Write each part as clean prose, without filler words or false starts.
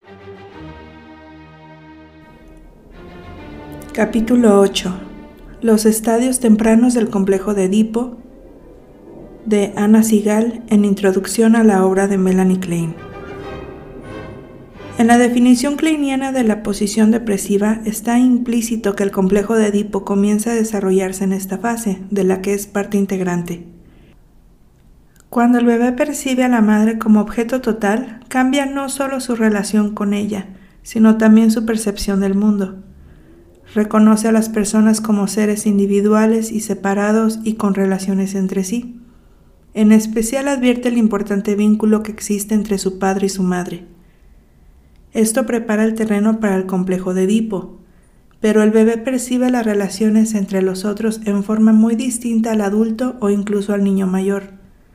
Capítulo 8. Los estadios tempranos del complejo de Edipo, de Anna Segal, en introducción a la obra de Melanie Klein. En la definición kleiniana de la posición depresiva está implícito que el complejo de Edipo comienza a desarrollarse en esta fase, de la que es parte integrante. Cuando el bebé percibe a la madre como objeto total, cambia no solo su relación con ella, sino también su percepción del mundo. Reconoce a las personas como seres individuales y separados y con relaciones entre sí. En especial advierte el importante vínculo que existe entre su padre y su madre. Esto prepara el terreno para el complejo de Edipo, pero el bebé percibe las relaciones entre los otros en forma muy distinta al adulto o incluso al niño mayor.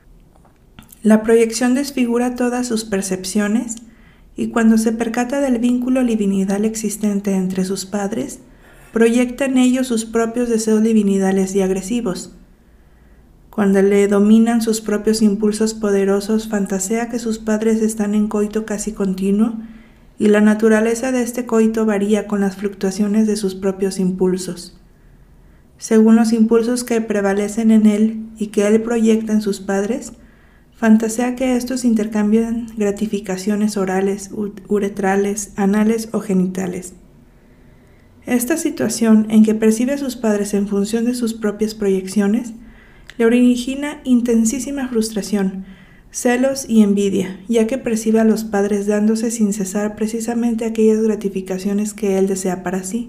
La proyección desfigura todas sus percepciones y cuando se percata del vínculo divinidal existente entre sus padres, proyecta en ellos sus propios deseos divinidales y agresivos. Cuando le dominan sus propios impulsos poderosos, fantasea que sus padres están en coito casi continuo y la naturaleza de este coito varía con las fluctuaciones de sus propios impulsos. Según los impulsos que prevalecen en él y que él proyecta en sus padres, fantasea que estos intercambian gratificaciones orales, uretrales, anales o genitales. Esta situación en que percibe a sus padres en función de sus propias proyecciones le origina intensísima frustración, celos y envidia, ya que percibe a los padres dándose sin cesar precisamente aquellas gratificaciones que él desea para sí.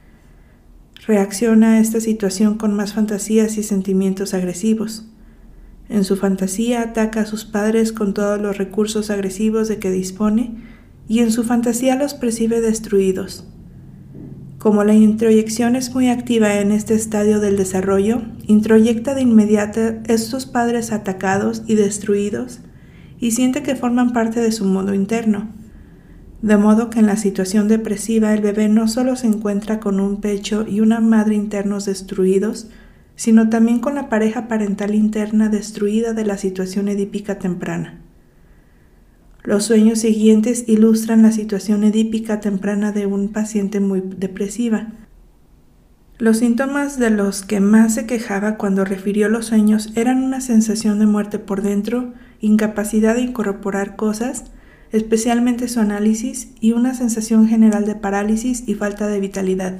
Reacciona a esta situación con más fantasías y sentimientos agresivos. En su fantasía ataca a sus padres con todos los recursos agresivos de que dispone y en su fantasía los percibe destruidos. Como la introyección es muy activa en este estadio del desarrollo, introyecta de inmediato estos padres atacados y destruidos y siente que forman parte de su mundo interno. De modo que en la situación depresiva el bebé no solo se encuentra con un pecho y una madre internos destruidos, sino también con la pareja parental interna destruida de la situación edípica temprana. Los sueños siguientes ilustran la situación edípica temprana de un paciente muy depresiva. Los síntomas de los que más se quejaba cuando refirió los sueños eran una sensación de muerte por dentro, incapacidad de incorporar cosas, especialmente su análisis, y una sensación general de parálisis y falta de vitalidad.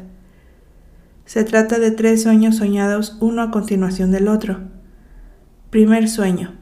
Se trata de 3 sueños soñados uno a continuación del otro. Primer sueño.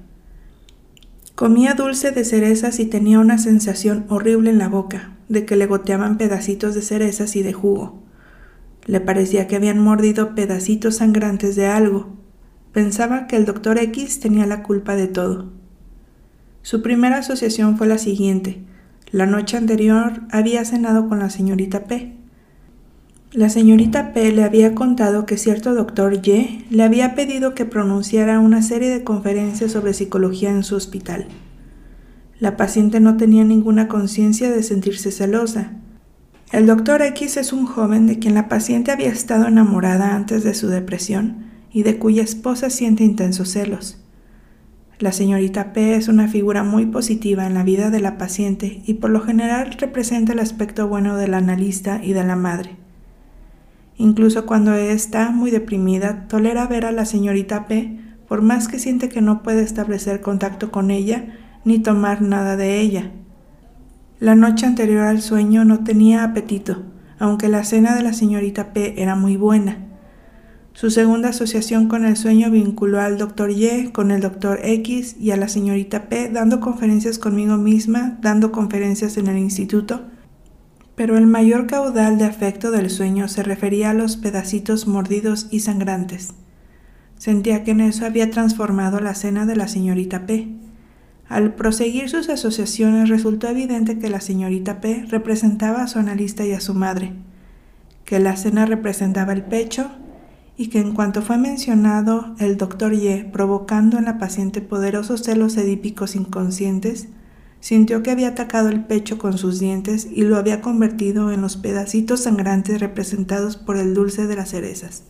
Comía dulce de cerezas y tenía una sensación horrible en la boca, de que le goteaban pedacitos de cerezas y de jugo. Le parecía que habían mordido pedacitos sangrantes de algo. Pensaba que el Dr. X tenía la culpa de todo. Su primera asociación fue la siguiente. La noche anterior había cenado con la señorita P. La señorita P le había contado que cierto Dr. Y le había pedido que pronunciara una serie de conferencias sobre psicología en su hospital. La paciente no tenía ninguna conciencia de sentirse celosa. El Dr. X es un joven de quien la paciente había estado enamorada antes de su depresión y de cuya esposa siente intensos celos. La señorita P es una figura muy positiva en la vida de la paciente y por lo general representa el aspecto bueno del analista y de la madre. Incluso cuando está muy deprimida, tolera ver a la señorita P, por más que siente que no puede establecer contacto con ella ni tomar nada de ella. La noche anterior al sueño no tenía apetito, aunque la cena de la señorita P era muy buena. Su segunda asociación con el sueño vinculó al Dr. Y con el Dr. X y a la señorita P dando conferencias conmigo misma, dando conferencias en el instituto, pero el mayor caudal de afecto del sueño se refería a los pedacitos mordidos y sangrantes. Sentía que en eso había transformado la cena de la señorita P. Al proseguir sus asociaciones resultó evidente que la señorita P representaba a su analista y a su madre, que la cena representaba el pecho y que en cuanto fue mencionado el Dr. Y provocando en la paciente poderosos celos edípicos inconscientes, sintió que había atacado el pecho con sus dientes y lo había convertido en los pedacitos sangrantes representados por el dulce de las cerezas.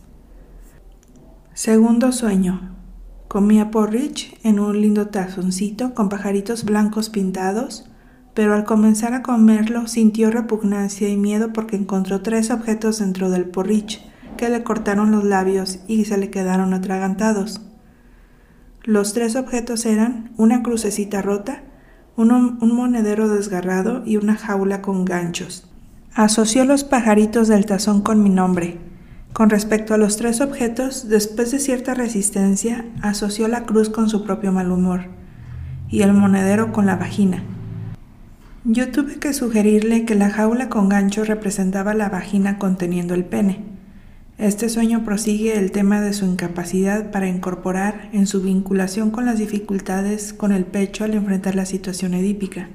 Segundo sueño. Comía porridge en un lindo tazoncito con pajaritos blancos pintados, pero al comenzar a comerlo sintió repugnancia y miedo porque encontró 3 objetos dentro del porridge que le cortaron los labios y se le quedaron atragantados. Los 3 objetos eran una crucecita rota, un monedero desgarrado y una jaula con ganchos. Asoció los pajaritos del tazón con mi nombre. Con respecto a los 3 objetos, después de cierta resistencia, asoció la cruz con su propio mal humor y el monedero con la vagina. Yo tuve que sugerirle que la jaula con ganchos representaba la vagina conteniendo el pene. Este sueño prosigue el tema de su incapacidad para incorporar en su vinculación con las dificultades con el pecho al enfrentar la situación edípica.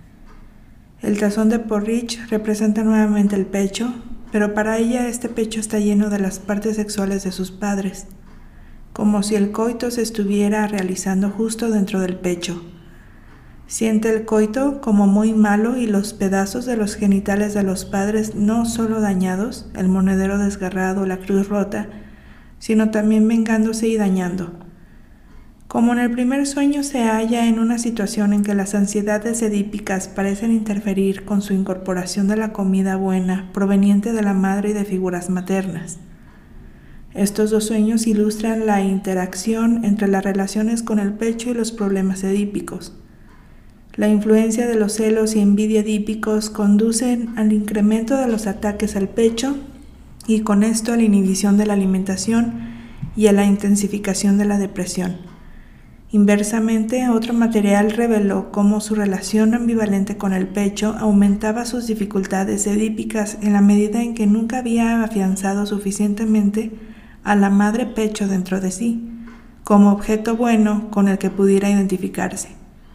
El tazón de porridge representa nuevamente el pecho, pero para ella este pecho está lleno de las partes sexuales de sus padres, como si el coito se estuviera realizando justo dentro del pecho. Siente el coito como muy malo y los pedazos de los genitales de los padres no solo dañados, el monedero desgarrado, la cruz rota, sino también vengándose y dañando. Como en el primer sueño se halla en una situación en que las ansiedades edípicas parecen interferir con su incorporación de la comida buena proveniente de la madre y de figuras maternas. Estos 2 sueños ilustran la interacción entre las relaciones con el pecho y los problemas edípicos. La influencia de los celos y envidia edípicos conducen al incremento de los ataques al pecho y con esto a la inhibición de la alimentación y a la intensificación de la depresión. Inversamente, otro material reveló cómo su relación ambivalente con el pecho aumentaba sus dificultades edípicas en la medida en que nunca había afianzado suficientemente a la madre pecho dentro de sí, como objeto bueno con el que pudiera identificarse.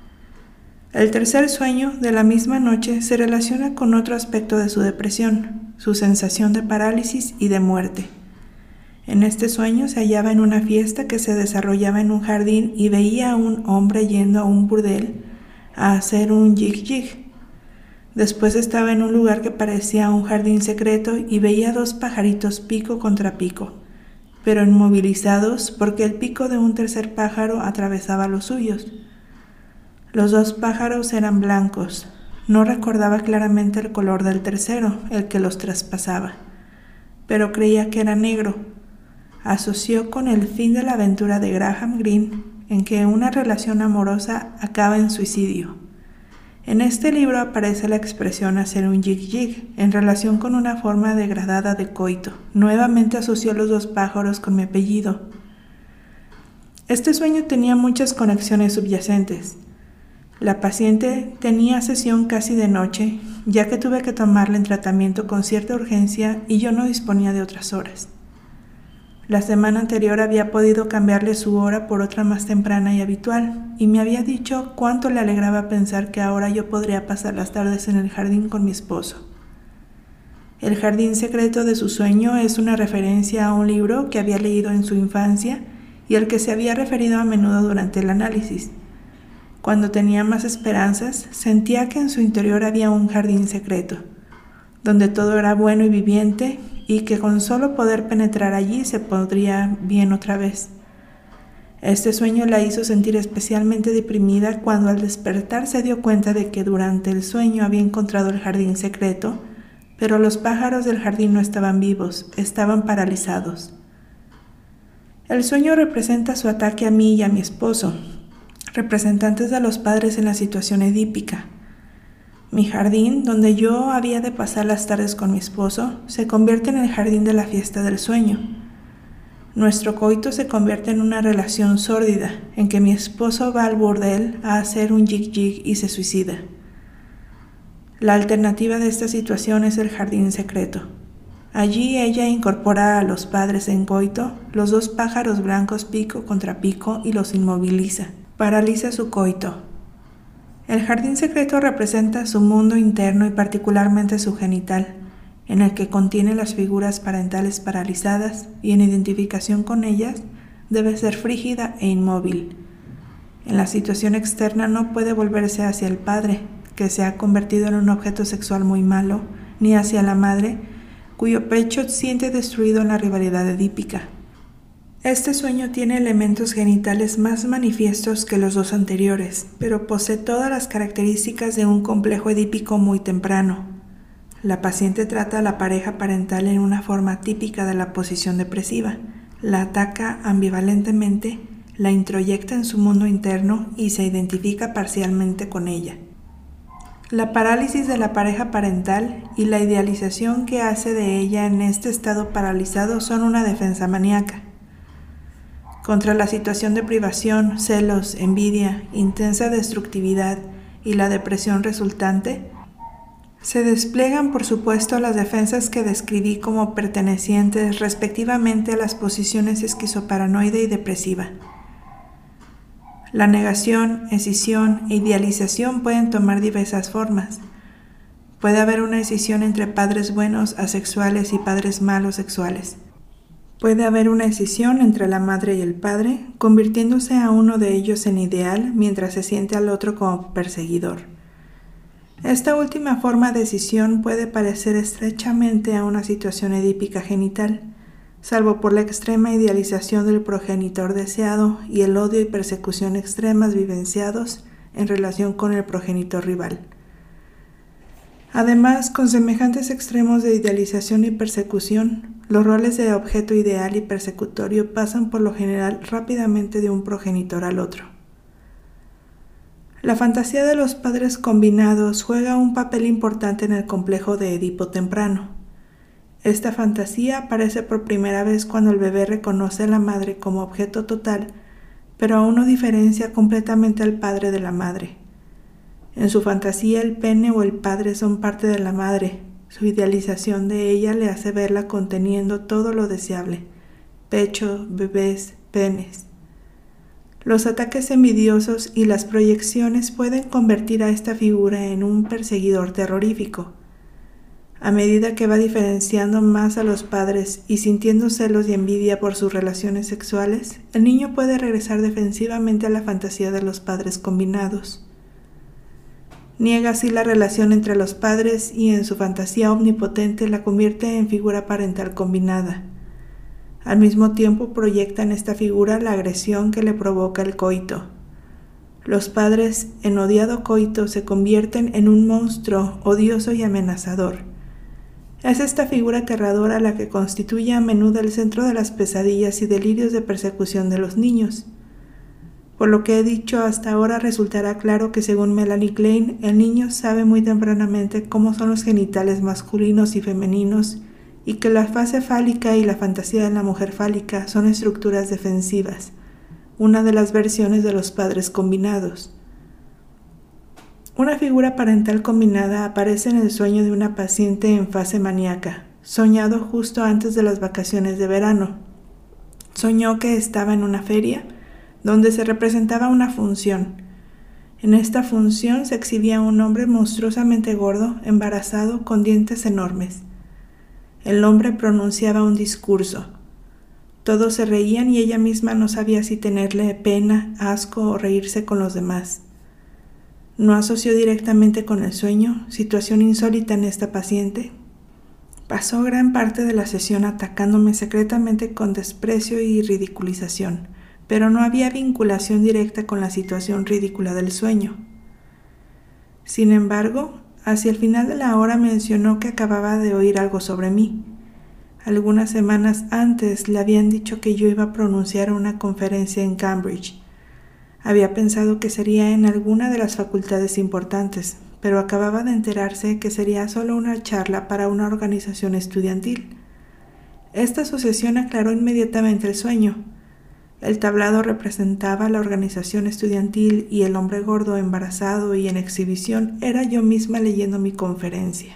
El tercer sueño de la misma noche se relaciona con otro aspecto de su depresión, su sensación de parálisis y de muerte. En este sueño se hallaba en una fiesta que se desarrollaba en un jardín y veía a un hombre yendo a un burdel a hacer un jig-jig. Después estaba en un lugar que parecía un jardín secreto y veía 2 pajaritos pico contra pico, pero inmovilizados porque el pico de un tercer pájaro atravesaba los suyos. Los 2 pájaros eran blancos. No recordaba claramente el color del tercero, el que los traspasaba, pero creía que era negro. Asoció con el fin de la aventura de Graham Greene, en que una relación amorosa acaba en suicidio. En este libro aparece la expresión hacer un jig-jig en relación con una forma degradada de coito. Nuevamente asoció los 2 pájaros con mi apellido. Este sueño tenía muchas conexiones subyacentes. La paciente tenía sesión casi de noche, ya que tuve que tomarla en tratamiento con cierta urgencia y yo no disponía de otras horas. La semana anterior había podido cambiarle su hora por otra más temprana y habitual, y me había dicho cuánto le alegraba pensar que ahora yo podría pasar las tardes en el jardín con mi esposo. El jardín secreto de su sueño es una referencia a un libro que había leído en su infancia y al que se había referido a menudo durante el análisis. Cuando tenía más esperanzas, sentía que en su interior había un jardín secreto, donde todo era bueno y viviente, y que con solo poder penetrar allí se pondría bien otra vez. Este sueño la hizo sentir especialmente deprimida cuando al despertar se dio cuenta de que durante el sueño había encontrado el jardín secreto, pero los pájaros del jardín no estaban vivos, estaban paralizados. El sueño representa su ataque a mí y a mi esposo, representantes de los padres en la situación edípica. Mi jardín, donde yo había de pasar las tardes con mi esposo, se convierte en el jardín de la fiesta del sueño. Nuestro coito se convierte en una relación sórdida, en que mi esposo va al burdel a hacer un jig-jig y se suicida. La alternativa de esta situación es el jardín secreto. Allí ella incorpora a los padres en coito, los 2 pájaros blancos pico contra pico y los inmoviliza. Paraliza su coito. El jardín secreto representa su mundo interno y particularmente su genital, en el que contiene las figuras parentales paralizadas y en identificación con ellas debe ser frígida e inmóvil. En la situación externa no puede volverse hacia el padre, que se ha convertido en un objeto sexual muy malo, ni hacia la madre, cuyo pecho siente destruido en la rivalidad edípica. Este sueño tiene elementos genitales más manifiestos que los dos anteriores, pero posee todas las características de un complejo edípico muy temprano. La paciente trata a la pareja parental en una forma típica de la posición depresiva, la ataca ambivalentemente, la introyecta en su mundo interno y se identifica parcialmente con ella. La parálisis de la pareja parental y la idealización que hace de ella en este estado paralizado son una defensa maníaca. Contra la situación de privación, celos, envidia, intensa destructividad y la depresión resultante, se despliegan por supuesto las defensas que describí como pertenecientes respectivamente a las posiciones esquizoparanoide y depresiva. La negación, escisión e idealización pueden tomar diversas formas. Puede haber una escisión entre padres buenos asexuales y padres malos sexuales. Puede haber una escisión entre la madre y el padre, convirtiéndose a uno de ellos en ideal mientras se siente al otro como perseguidor. Esta última forma de escisión puede parecer estrechamente a una situación edípica genital, salvo por la extrema idealización del progenitor deseado y el odio y persecución extremas vivenciados en relación con el progenitor rival. Además, con semejantes extremos de idealización y persecución, los roles de objeto ideal y persecutorio pasan por lo general rápidamente de un progenitor al otro. La fantasía de los padres combinados juega un papel importante en el complejo de Edipo temprano. Esta fantasía aparece por primera vez cuando el bebé reconoce a la madre como objeto total, pero aún no diferencia completamente al padre de la madre. En su fantasía el pene o el padre son parte de la madre. Su idealización de ella le hace verla conteniendo todo lo deseable: pecho, bebés, penes. Los ataques envidiosos y las proyecciones pueden convertir a esta figura en un perseguidor terrorífico. A medida que va diferenciando más a los padres y sintiendo celos y envidia por sus relaciones sexuales, el niño puede regresar defensivamente a la fantasía de los padres combinados. Niega así la relación entre los padres y en su fantasía omnipotente la convierte en figura parental combinada. Al mismo tiempo proyecta en esta figura la agresión que le provoca el coito. Los padres en odiado coito se convierten en un monstruo odioso y amenazador. Es esta figura aterradora la que constituye a menudo el centro de las pesadillas y delirios de persecución de los niños. Por lo que he dicho hasta ahora, resultará claro que según Melanie Klein, el niño sabe muy tempranamente cómo son los genitales masculinos y femeninos y que la fase fálica y la fantasía de la mujer fálica son estructuras defensivas, una de las versiones de los padres combinados. Una figura parental combinada aparece en el sueño de una paciente en fase maníaca, soñado justo antes de las vacaciones de verano. Soñó que estaba en una feria donde se representaba una función. En esta función se exhibía un hombre monstruosamente gordo, embarazado, con dientes enormes. El hombre pronunciaba un discurso. Todos se reían y ella misma no sabía si tenerle pena, asco o reírse con los demás. No asoció directamente con el sueño, situación insólita en esta paciente. Pasó gran parte de la sesión atacándome secretamente con desprecio y ridiculización, pero no había vinculación directa con la situación ridícula del sueño. Sin embargo, hacia el final de la hora mencionó que acababa de oír algo sobre mí. Algunas semanas antes le habían dicho que yo iba a pronunciar una conferencia en Cambridge. Había pensado que sería en alguna de las facultades importantes, pero acababa de enterarse que sería solo una charla para una organización estudiantil. Esta asociación aclaró inmediatamente el sueño. El tablado representaba la organización estudiantil y el hombre gordo, embarazado y en exhibición era yo misma leyendo mi conferencia.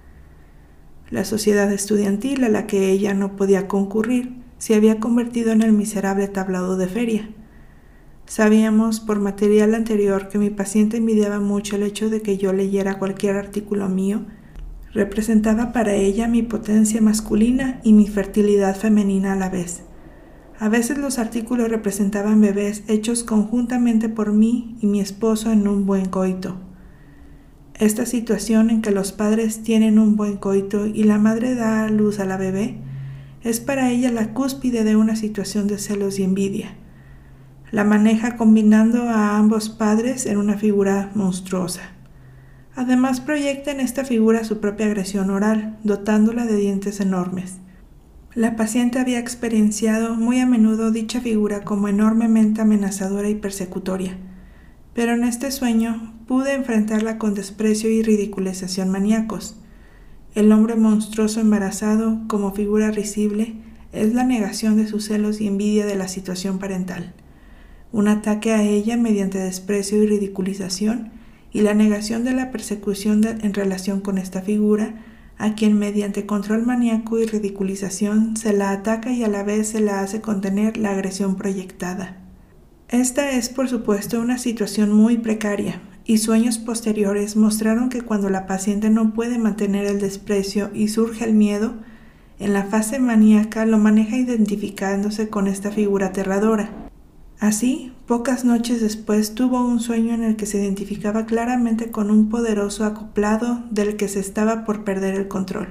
La sociedad estudiantil a la que ella no podía concurrir se había convertido en el miserable tablado de feria. Sabíamos por material anterior que mi paciente envidiaba mucho el hecho de que yo leyera cualquier artículo mío. Representaba para ella mi potencia masculina y mi fertilidad femenina a la vez. A veces los artículos representaban bebés hechos conjuntamente por mí y mi esposo en un buen coito. Esta situación en que los padres tienen un buen coito y la madre da a luz a la bebé es para ella la cúspide de una situación de celos y envidia. La maneja combinando a ambos padres en una figura monstruosa. Además proyecta en esta figura su propia agresión oral, dotándola de dientes enormes. La paciente había experienciado muy a menudo dicha figura como enormemente amenazadora y persecutoria, pero en este sueño pude enfrentarla con desprecio y ridiculización maníacos. El hombre monstruoso embarazado, como figura risible, es la negación de sus celos y envidia de la situación parental, un ataque a ella mediante desprecio y ridiculización, y la negación de la persecución en relación con esta figura, a quien mediante control maníaco y ridiculización se la ataca y a la vez se la hace contener la agresión proyectada. Esta es, por supuesto, una situación muy precaria, y sueños posteriores mostraron que cuando la paciente no puede mantener el desprecio y surge el miedo, en la fase maníaca lo maneja identificándose con esta figura aterradora. Así, pocas noches después tuvo un sueño en el que se identificaba claramente con un poderoso acoplado del que se estaba por perder el control.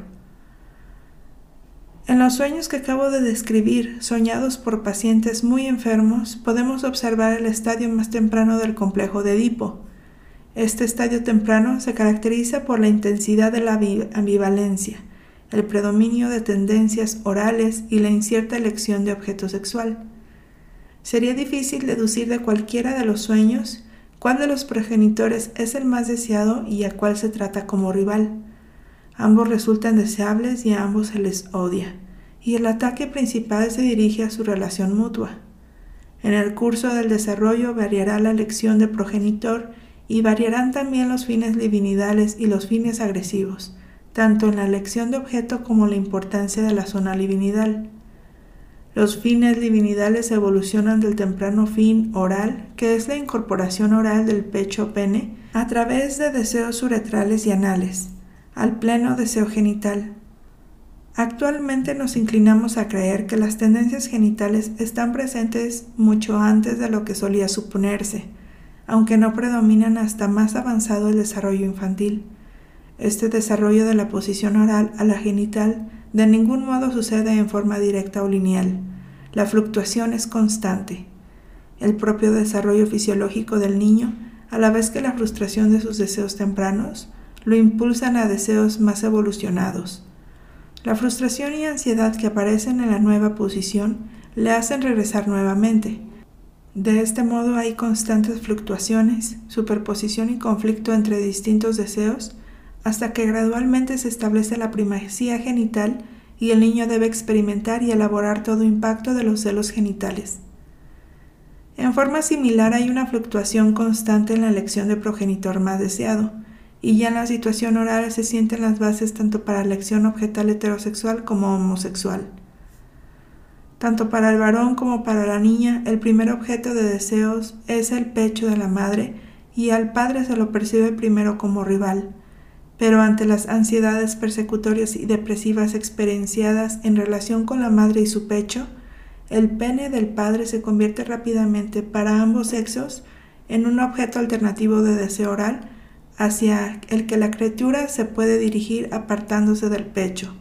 En los sueños que acabo de describir, soñados por pacientes muy enfermos, podemos observar el estadio más temprano del complejo de Edipo. Este estadio temprano se caracteriza por la intensidad de la ambivalencia, el predominio de tendencias orales y la incierta elección de objeto sexual. Sería difícil deducir de cualquiera de los sueños cuál de los progenitores es el más deseado y a cuál se trata como rival. Ambos resultan deseables y a ambos se les odia, y el ataque principal se dirige a su relación mutua. En el curso del desarrollo variará la elección de progenitor y variarán también los fines libidinales y los fines agresivos, tanto en la elección de objeto como la importancia de la zona libidinal. Los fines libidinales evolucionan del temprano fin oral, que es la incorporación oral del pecho-pene, a través de deseos uretrales y anales, al pleno deseo genital. Actualmente nos inclinamos a creer que las tendencias genitales están presentes mucho antes de lo que solía suponerse, aunque no predominan hasta más avanzado el desarrollo infantil. Este desarrollo de la posición oral a la genital de ningún modo sucede en forma directa o lineal. La fluctuación es constante. El propio desarrollo fisiológico del niño, a la vez que la frustración de sus deseos tempranos, lo impulsan a deseos más evolucionados. La frustración y ansiedad que aparecen en la nueva posición le hacen regresar nuevamente. De este modo hay constantes fluctuaciones, superposición y conflicto entre distintos deseos, hasta que gradualmente se establece la primacía genital y el niño debe experimentar y elaborar todo impacto de los celos genitales. En forma similar hay una fluctuación constante en la elección de progenitor más deseado, y ya en la situación oral se sienten las bases tanto para la elección objetal heterosexual como homosexual. Tanto para el varón como para la niña, el primer objeto de deseos es el pecho de la madre, y al padre se lo percibe primero como rival. Pero ante las ansiedades persecutorias y depresivas experienciadas en relación con la madre y su pecho, el pene del padre se convierte rápidamente para ambos sexos en un objeto alternativo de deseo oral hacia el que la criatura se puede dirigir apartándose del pecho.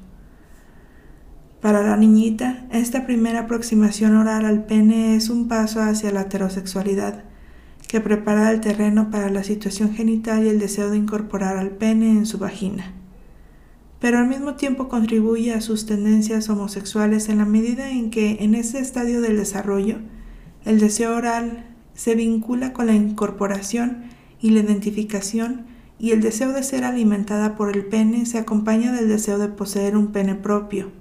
Para la niñita, esta primera aproximación oral al pene es un paso hacia la heterosexualidad, que prepara el terreno para la situación genital y el deseo de incorporar al pene en su vagina. Pero al mismo tiempo contribuye a sus tendencias homosexuales en la medida en que en ese estadio del desarrollo el deseo oral se vincula con la incorporación y la identificación, y el deseo de ser alimentada por el pene se acompaña del deseo de poseer un pene propio.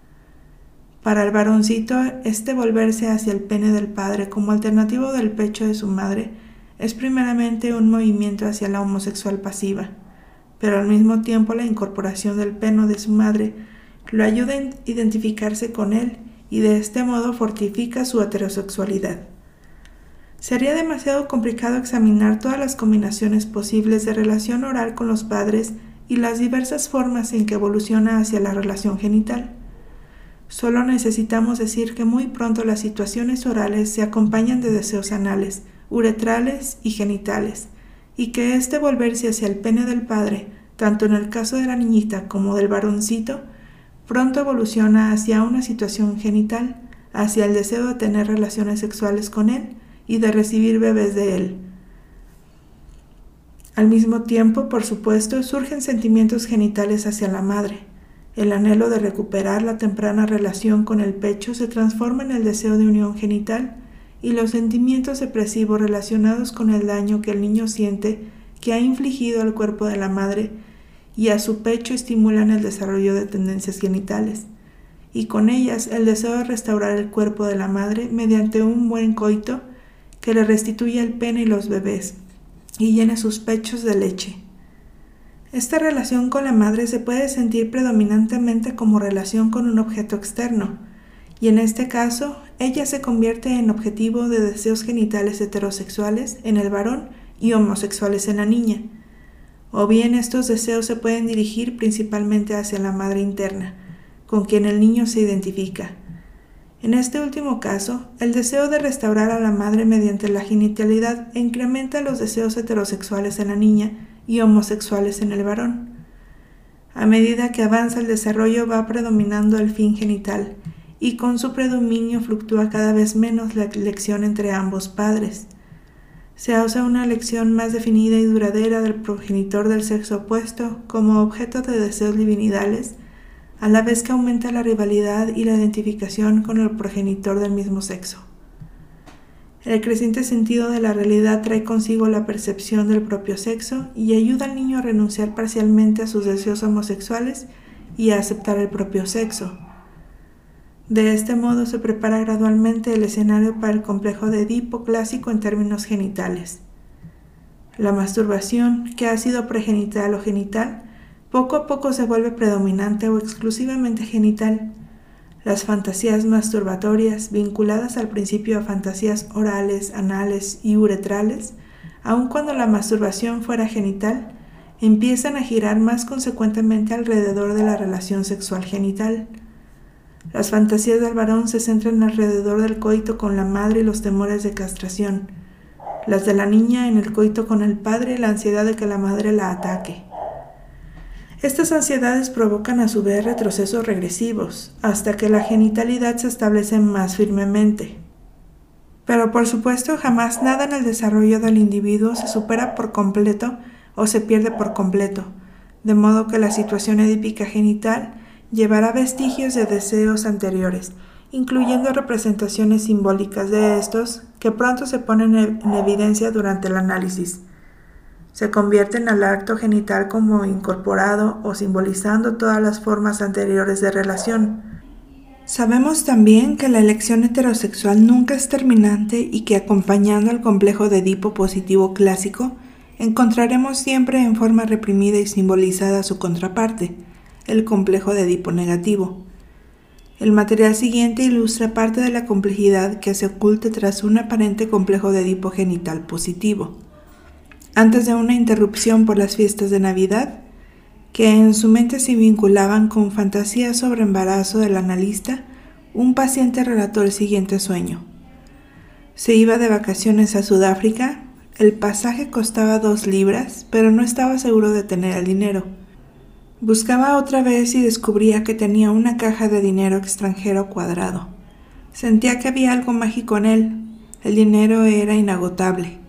Para el varoncito, este volverse hacia el pene del padre como alternativo del pecho de su madre es primeramente un movimiento hacia la homosexual pasiva, pero al mismo tiempo la incorporación del pene de su madre lo ayuda a identificarse con él y de este modo fortifica su heterosexualidad. Sería demasiado complicado examinar todas las combinaciones posibles de relación oral con los padres y las diversas formas en que evoluciona hacia la relación genital. Solo necesitamos decir que muy pronto las situaciones orales se acompañan de deseos anales, uretrales y genitales, y que este volverse hacia el pene del padre, tanto en el caso de la niñita como del varoncito, pronto evoluciona hacia una situación genital, hacia el deseo de tener relaciones sexuales con él y de recibir bebés de él. Al mismo tiempo, por supuesto, surgen sentimientos genitales hacia la madre. El anhelo de recuperar la temprana relación con el pecho se transforma en el deseo de unión genital y los sentimientos depresivos relacionados con el daño que el niño siente que ha infligido al cuerpo de la madre y a su pecho estimulan el desarrollo de tendencias genitales, y con ellas el deseo de restaurar el cuerpo de la madre mediante un buen coito que le restituya el pene y los bebés, y llene sus pechos de leche. Esta relación con la madre se puede sentir predominantemente como relación con un objeto externo, y en este caso, ella se convierte en objetivo de deseos genitales heterosexuales en el varón y homosexuales en la niña. O bien estos deseos se pueden dirigir principalmente hacia la madre interna, con quien el niño se identifica. En este último caso, el deseo de restaurar a la madre mediante la genitalidad incrementa los deseos heterosexuales en la niña y homosexuales en el varón. A medida que avanza el desarrollo va predominando el fin genital, y con su predominio fluctúa cada vez menos la elección entre ambos padres. Se hace una elección más definida y duradera del progenitor del sexo opuesto como objeto de deseos libidinales, a la vez que aumenta la rivalidad y la identificación con el progenitor del mismo sexo. El creciente sentido de la realidad trae consigo la percepción del propio sexo y ayuda al niño a renunciar parcialmente a sus deseos homosexuales y a aceptar el propio sexo. De este modo se prepara gradualmente el escenario para el complejo de Edipo clásico en términos genitales. La masturbación, que ha sido pregenital o genital, poco a poco se vuelve predominante o exclusivamente genital. Las fantasías masturbatorias, vinculadas al principio a fantasías orales, anales y uretrales, aun cuando la masturbación fuera genital, empiezan a girar más consecuentemente alrededor de la relación sexual genital. Las fantasías del varón se centran alrededor del coito con la madre y los temores de castración. Las de la niña en el coito con el padre y la ansiedad de que la madre la ataque. Estas ansiedades provocan a su vez retrocesos regresivos, hasta que la genitalidad se establece más firmemente. Pero por supuesto jamás nada en el desarrollo del individuo se supera por completo o se pierde por completo, de modo que la situación edípica genital llevará vestigios de deseos anteriores, incluyendo representaciones simbólicas de estos que pronto se ponen en evidencia durante el análisis. Se convierten al acto genital como incorporado o simbolizando todas las formas anteriores de relación. Sabemos también que la elección heterosexual nunca es terminante y que acompañando al complejo de Edipo positivo clásico, encontraremos siempre en forma reprimida y simbolizada su contraparte, el complejo de Edipo negativo. El material siguiente ilustra parte de la complejidad que se oculta tras un aparente complejo de Edipo genital positivo. Antes de una interrupción por las fiestas de Navidad, que en su mente se vinculaban con fantasías sobre embarazo del analista, un paciente relató el siguiente sueño. Se iba de vacaciones a Sudáfrica, el pasaje costaba 2 libras, pero no estaba seguro de tener el dinero. Buscaba otra vez y descubría que tenía una caja de dinero extranjero cuadrado. Sentía que había algo mágico en él. El dinero era inagotable.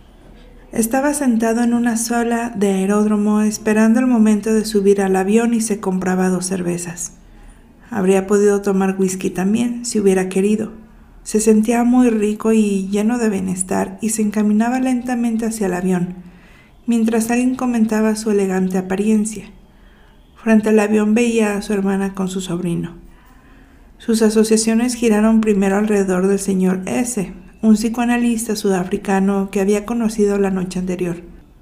Estaba sentado en una sola de aeródromo esperando el momento de subir al avión y se compraba 2 cervezas. Habría podido tomar whisky también, si hubiera querido. Se sentía muy rico y lleno de bienestar y se encaminaba lentamente hacia el avión, mientras alguien comentaba su elegante apariencia. Frente al avión veía a su hermana con su sobrino. Sus asociaciones giraron primero alrededor del señor S., un psicoanalista sudafricano que había conocido la noche anterior.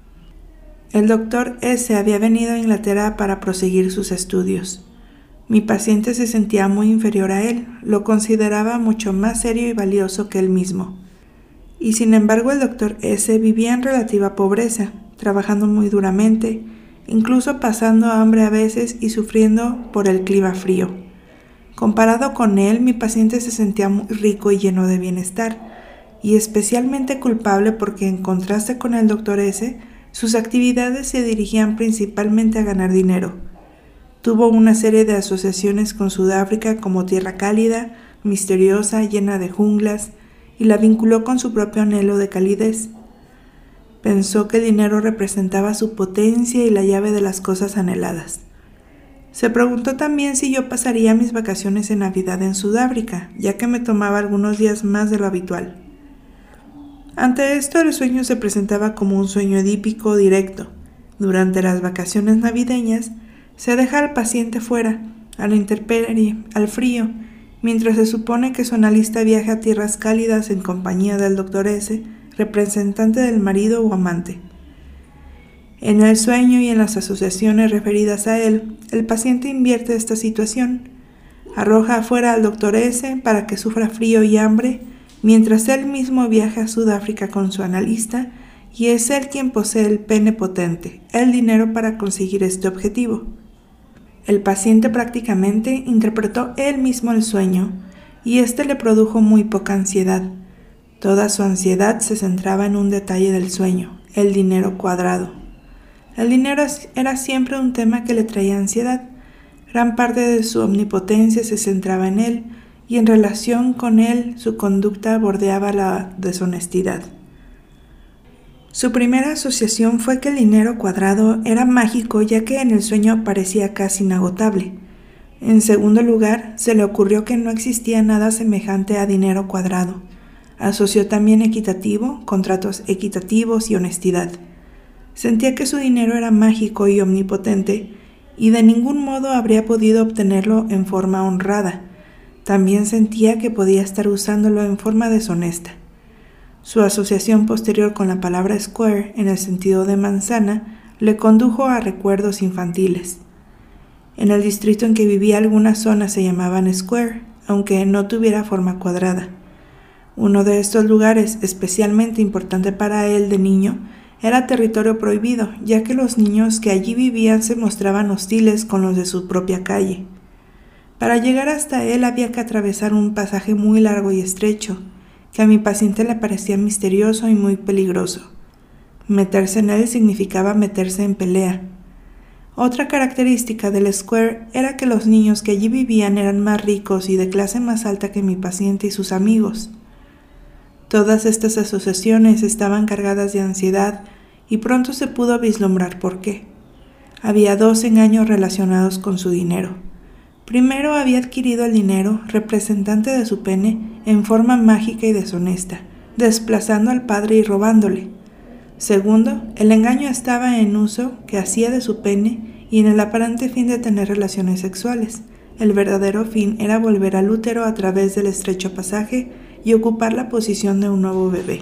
El doctor S. había venido a Inglaterra para proseguir sus estudios. Mi paciente se sentía muy inferior a él, lo consideraba mucho más serio y valioso que él mismo. Y sin embargo el doctor S. vivía en relativa pobreza, trabajando muy duramente, incluso pasando hambre a veces y sufriendo por el clima frío. Comparado con él, mi paciente se sentía muy rico y lleno de bienestar, y especialmente culpable porque en contraste con el doctor S., sus actividades se dirigían principalmente a ganar dinero. Tuvo una serie de asociaciones con Sudáfrica como tierra cálida, misteriosa, llena de junglas, y la vinculó con su propio anhelo de calidez. Pensó que el dinero representaba su potencia y la llave de las cosas anheladas. Se preguntó también si yo pasaría mis vacaciones en Navidad en Sudáfrica, ya que me tomaba algunos días más de lo habitual. Ante esto, el sueño se presentaba como un sueño edípico directo. Durante las vacaciones navideñas, se deja al paciente fuera, a la intemperie, al frío, mientras se supone que su analista viaja a tierras cálidas en compañía del Dr. S., representante del marido o amante. En el sueño y en las asociaciones referidas a él, el paciente invierte esta situación, arroja afuera al Dr. S. para que sufra frío y hambre, mientras él mismo viaja a Sudáfrica con su analista, y es él quien posee el pene potente, el dinero para conseguir este objetivo. El paciente prácticamente interpretó él mismo el sueño, y este le produjo muy poca ansiedad. Toda su ansiedad se centraba en un detalle del sueño, el dinero cuadrado. El dinero era siempre un tema que le traía ansiedad. Gran parte de su omnipotencia se centraba en él, y en relación con él su conducta bordeaba la deshonestidad. Su primera asociación fue que el dinero cuadrado era mágico, ya que en el sueño parecía casi inagotable. En segundo lugar, se le ocurrió que no existía nada semejante a dinero cuadrado. Asoció también equitativo, contratos equitativos y honestidad. Sentía que su dinero era mágico y omnipotente, y de ningún modo habría podido obtenerlo en forma honrada. También sentía que podía estar usándolo en forma deshonesta. Su asociación posterior con la palabra square, en el sentido de manzana, le condujo a recuerdos infantiles. En el distrito en que vivía algunas zonas se llamaban square, aunque no tuviera forma cuadrada. Uno de estos lugares, especialmente importante para él de niño, era territorio prohibido, ya que los niños que allí vivían se mostraban hostiles con los de su propia calle. Para llegar hasta él había que atravesar un pasaje muy largo y estrecho, que a mi paciente le parecía misterioso y muy peligroso. Meterse en él significaba meterse en pelea. Otra característica del square era que los niños que allí vivían eran más ricos y de clase más alta que mi paciente y sus amigos. Todas estas asociaciones estaban cargadas de ansiedad y pronto se pudo vislumbrar por qué. Había dos engaños relacionados con su dinero. Primero, había adquirido el dinero, representante de su pene, en forma mágica y deshonesta, desplazando al padre y robándole. Segundo, el engaño estaba en uso que hacía de su pene y en el aparente fin de tener relaciones sexuales. El verdadero fin era volver al útero a través del estrecho pasaje y ocupar la posición de un nuevo bebé.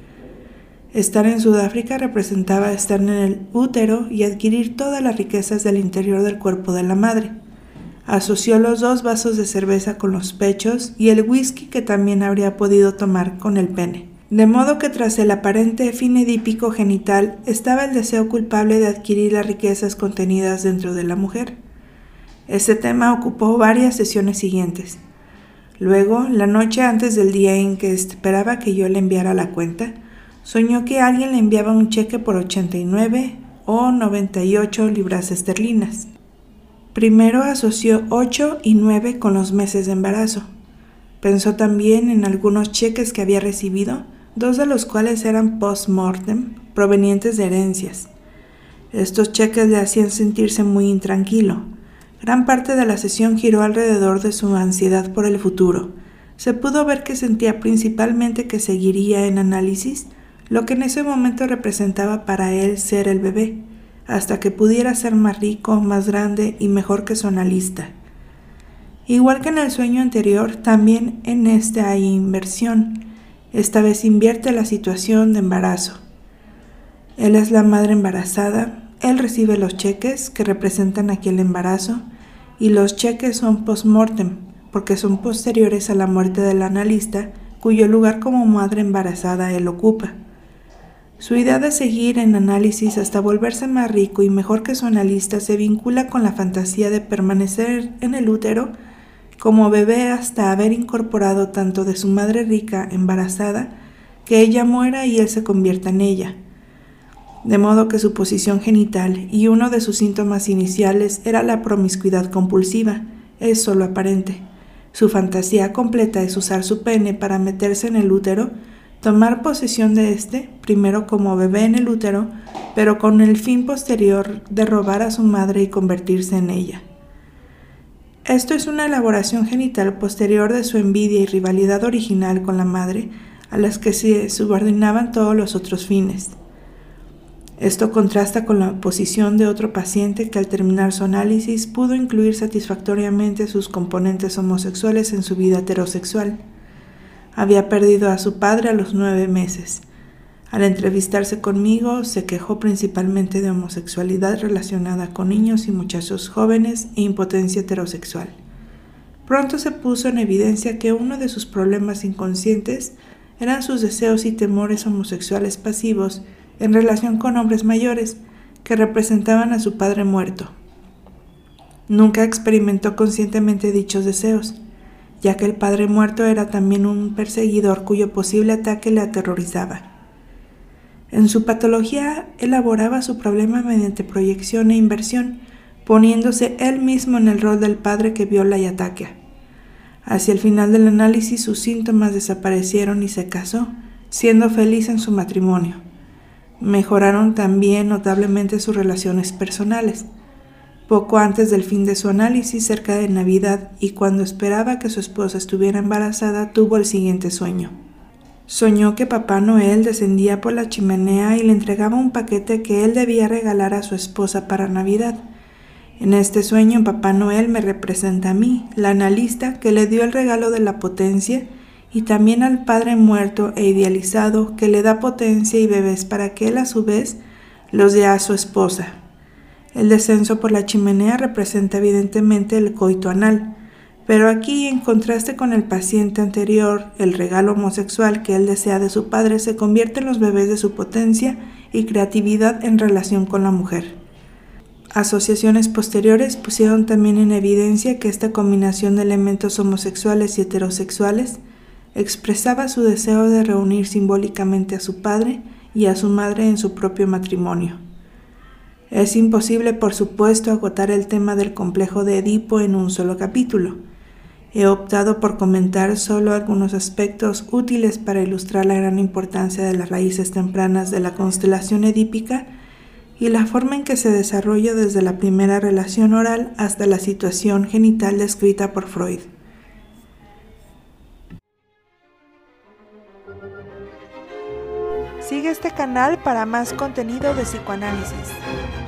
Estar en Sudáfrica representaba estar en el útero y adquirir todas las riquezas del interior del cuerpo de la madre. Asoció los 2 vasos de cerveza con los pechos y el whisky que también habría podido tomar con el pene. De modo que tras el aparente fin edípico genital estaba el deseo culpable de adquirir las riquezas contenidas dentro de la mujer. Ese tema ocupó varias sesiones siguientes. Luego, la noche antes del día en que esperaba que yo le enviara la cuenta, soñó que alguien le enviaba un cheque por 89 o 98 libras esterlinas. Primero asoció 8 y 9 con los meses de embarazo. Pensó también en algunos cheques que había recibido, 2 de los cuales eran post-mortem, provenientes de herencias. Estos cheques le hacían sentirse muy intranquilo. Gran parte de la sesión giró alrededor de su ansiedad por el futuro. Se pudo ver que sentía principalmente que seguiría en análisis, lo que en ese momento representaba para él ser el bebé, hasta que pudiera ser más rico, más grande y mejor que su analista. Igual que en el sueño anterior, también en este hay inversión. Esta vez invierte la situación de embarazo. Él es la madre embarazada, él recibe los cheques que representan aquí el embarazo, y los cheques son post-mortem, porque son posteriores a la muerte del analista, cuyo lugar como madre embarazada él ocupa. Su idea de seguir en análisis hasta volverse más rico y mejor que su analista se vincula con la fantasía de permanecer en el útero como bebé hasta haber incorporado tanto de su madre rica embarazada que ella muera y él se convierta en ella. de modo que su posición genital y uno de sus síntomas iniciales era la promiscuidad compulsiva, es solo aparente. Su fantasía completa es usar su pene para meterse en el útero, tomar posesión de este, primero como bebé en el útero, pero con el fin posterior de robar a su madre y convertirse en ella. Esto es una elaboración genital posterior de su envidia y rivalidad original con la madre, a las que se subordinaban todos los otros fines. Esto contrasta con la posición de otro paciente que al terminar su análisis pudo incluir satisfactoriamente sus componentes homosexuales en su vida heterosexual. Había perdido a su padre a los 9 meses. Al entrevistarse conmigo, se quejó principalmente de homosexualidad relacionada con niños y muchachos jóvenes e impotencia heterosexual. Pronto se puso en evidencia que uno de sus problemas inconscientes eran sus deseos y temores homosexuales pasivos en relación con hombres mayores que representaban a su padre muerto. Nunca experimentó conscientemente dichos deseos, ya que el padre muerto era también un perseguidor cuyo posible ataque le aterrorizaba. En su patología elaboraba su problema mediante proyección e inversión, poniéndose él mismo en el rol del padre que viola y ataca. Hacia el final del análisis sus síntomas desaparecieron y se casó, siendo feliz en su matrimonio. Mejoraron también notablemente sus relaciones personales. Poco antes del fin de su análisis, cerca de Navidad, y cuando esperaba que su esposa estuviera embarazada, tuvo el siguiente sueño. Soñó que Papá Noel descendía por la chimenea y le entregaba un paquete que él debía regalar a su esposa para Navidad. En este sueño, Papá Noel me representa a mí, la analista que le dio el regalo de la potencia, y también al padre muerto e idealizado que le da potencia y bebés para que él a su vez los dé a su esposa. El descenso por la chimenea representa evidentemente el coito anal, pero aquí, en contraste con el paciente anterior, el regalo homosexual que él desea de su padre se convierte en los bebés de su potencia y creatividad en relación con la mujer. Asociaciones posteriores pusieron también en evidencia que esta combinación de elementos homosexuales y heterosexuales expresaba su deseo de reunir simbólicamente a su padre y a su madre en su propio matrimonio. Es imposible, por supuesto, agotar el tema del complejo de Edipo en un solo capítulo. He optado por comentar solo algunos aspectos útiles para ilustrar la gran importancia de las raíces tempranas de la constelación edípica y la forma en que se desarrolla desde la primera relación oral hasta la situación genital descrita por Freud. Sigue este canal para más contenido de psicoanálisis.